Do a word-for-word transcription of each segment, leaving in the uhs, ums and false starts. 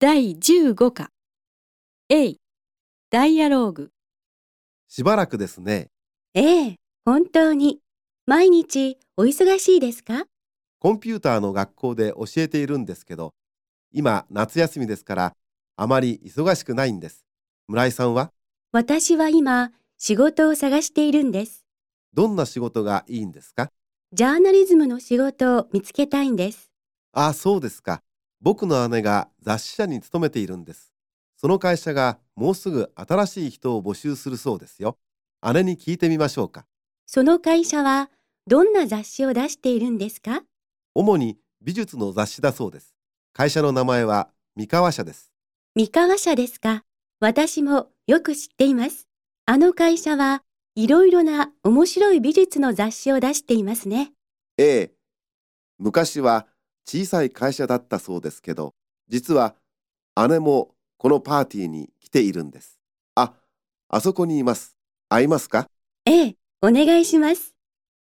だいじゅうごか A ダイアローグ。 しばらくですね。 ええ、本当に。毎日お忙しいですか？ コンピューターの学校で教えているんですけど、今夏休みですからあまり忙しくないんです。村井さんは私は今、仕事を探しているんです。 どんな仕事がいいんですか？ ジャーナリズムの仕事を見つけたいんです。 ああ、そうですか。僕の姉が雑誌社に勤めているんです。その会社がもうすぐ新しい人を募集するそうですよ。姉に聞いてみましょうか。 その会社はどんな雑誌を出しているんですか？ 主に美術の雑誌だそうです。会社の名前は三河社です。 三河社ですか？私もよく知っています。あの会社はいろいろな面白い美術の雑誌を出していますね。 ええ、昔は小さい会社だったそうですけど、実は姉もこのパーティーに来ているんです。あ、あそこにいます。会いますか？ ええ、お願いします。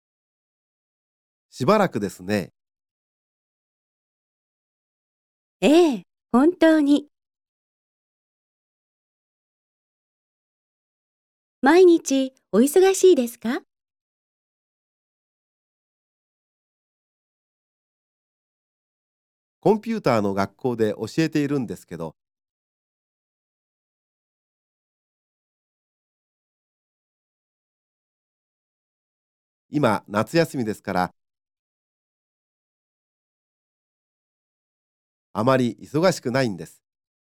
しばらくですね。 ええ、本当に。毎日お忙しいですか？ コンピューターの学校で教えているんですけど、今夏休みですからあまり忙しくないんです。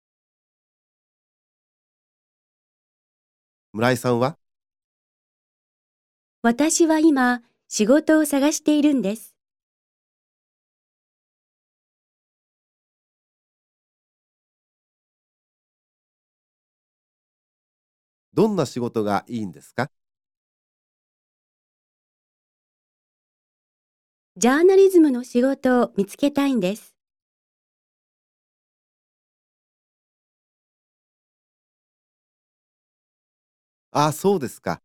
村井さんは私は今、仕事を探しているんです。 どんな仕事がいいんですか？ ジャーナリズムの仕事を見つけたいんです。 ああ、そうですか。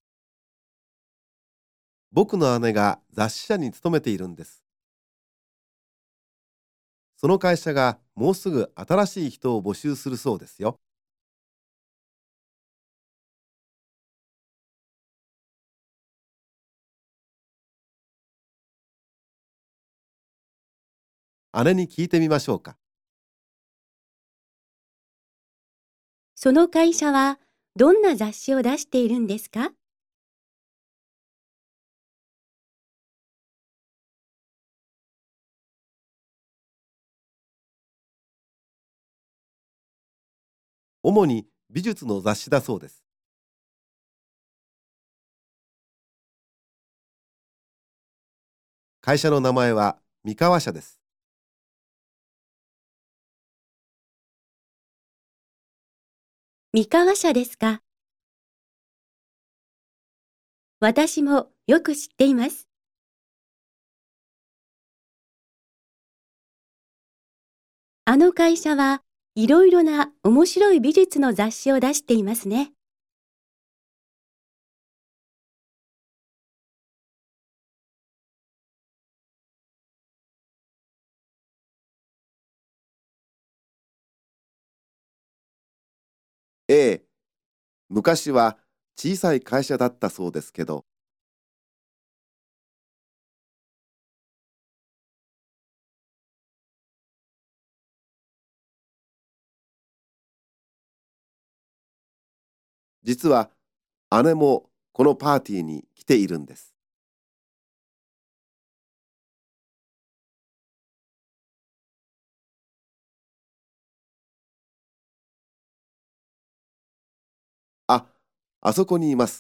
僕の姉が雑誌社に勤めているんです。その会社がもうすぐ新しい人を募集するそうですよ。姉に聞いてみましょうか。 その会社はどんな雑誌を出しているんですか？ 主に美術の雑誌だそうです。会社の名前は三河社です。 三河社ですか？私もよく知っています。あの会社はいろいろな面白い美術の雑誌を出していますね。 ええ、昔は小さい会社だったそうですけど、実は姉もこのパーティーに来ているんです。あ、あそこにいます。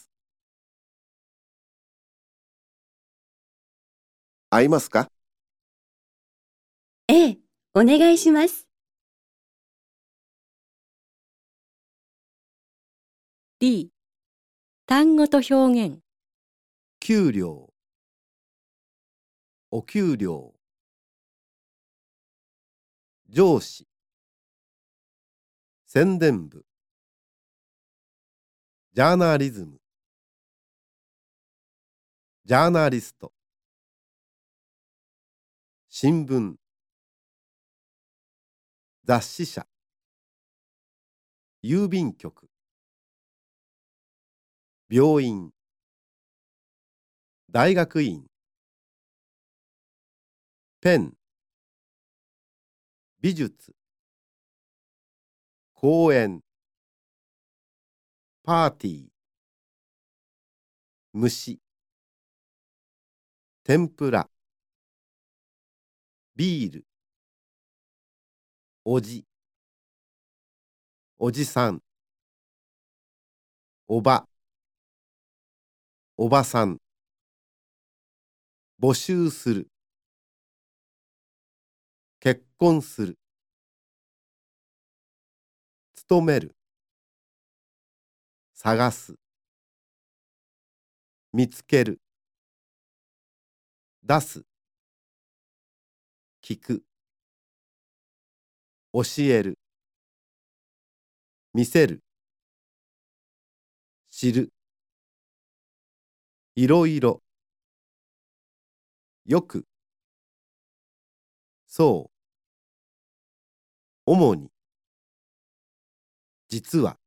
会いますか？ ええ、お願いします。 D 単語と表現。 給料、お給料、上司、宣伝部、ジャーナリズム、ジャーナリスト、新聞、雑誌社。 郵便局、病院、大学院、ペン、美術、公園、パーティー、虫、天ぷら、ビール、おじ、おじさん、おば、おばさん、募集する、結婚する、勤める、探す、見つける、出す、聞く、教える、見せる、知る、いろいろ、よく、そう、主に、実は、